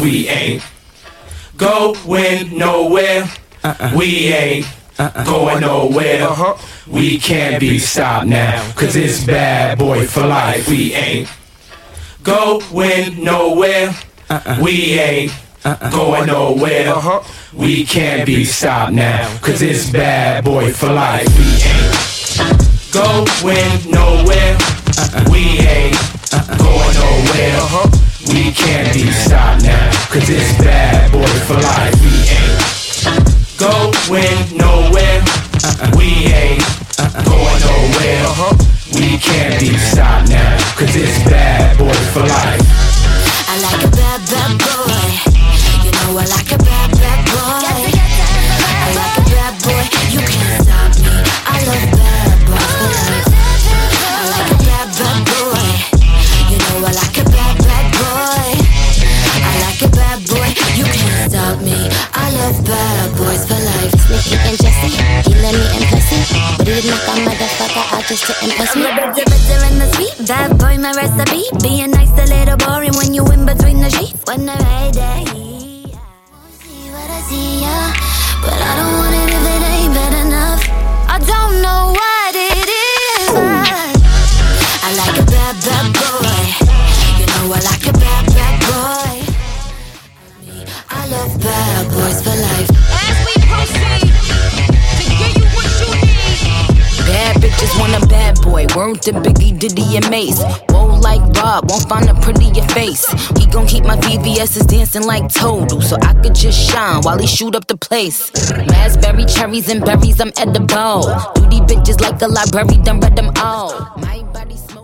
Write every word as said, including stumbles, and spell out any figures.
We ain't going nowhere. Uh-uh. We ain't uh-uh. going nowhere. Uh-huh. We can't be stopped now, cause it's bad boy for life. We ain't going nowhere. Uh-uh. We ain't uh-uh. going nowhere. Uh-huh. We can't be stopped now, cause it's bad boy for life. We ain't going nowhere. Uh-uh. We ain't uh-uh. going nowhere. Uh-huh. We can't be stopped now, cause it's bad boy for life. We ain't going nowhere. Uh-uh. We ain't uh-uh. going nowhere. Uh-huh. We can't be stopped now, cause it's bad boy for life. I like a bad, bad boy. You know I like a bad, bad boy. I like a bad boy. You can't stop me. I love bad boys for life. I like a bad, bad boy. You know I like a bad, bad boy. I like a bad boy. You can't stop me. I love bad boys for life. Nicky and Jesse, he let me impress him, but he knock a motherfucker out just to impress me. I'm a bitter, bitter in the sweet. Bad boy, my recipe. Being nice a little boring when you in between the sheets. When the right day, I see what I see, yeah, but I don't want it if it ain't bad enough. I don't know what it is. I like a bad, bad boy. You know I like a bad, bad boy. I love bad boys for life. As we proceed to give you what you need. Bad bitches want a bad boy. Word to Biggie, Diddy, and Mace. Whoa, like Rob, won't find a prettier face. He gon' keep my V V S's dancing like Toadle, so I could just shine while he shoot up the place. Raspberry, cherries, and berries, I'm edible. Do these bitches like a library, done read them all. My body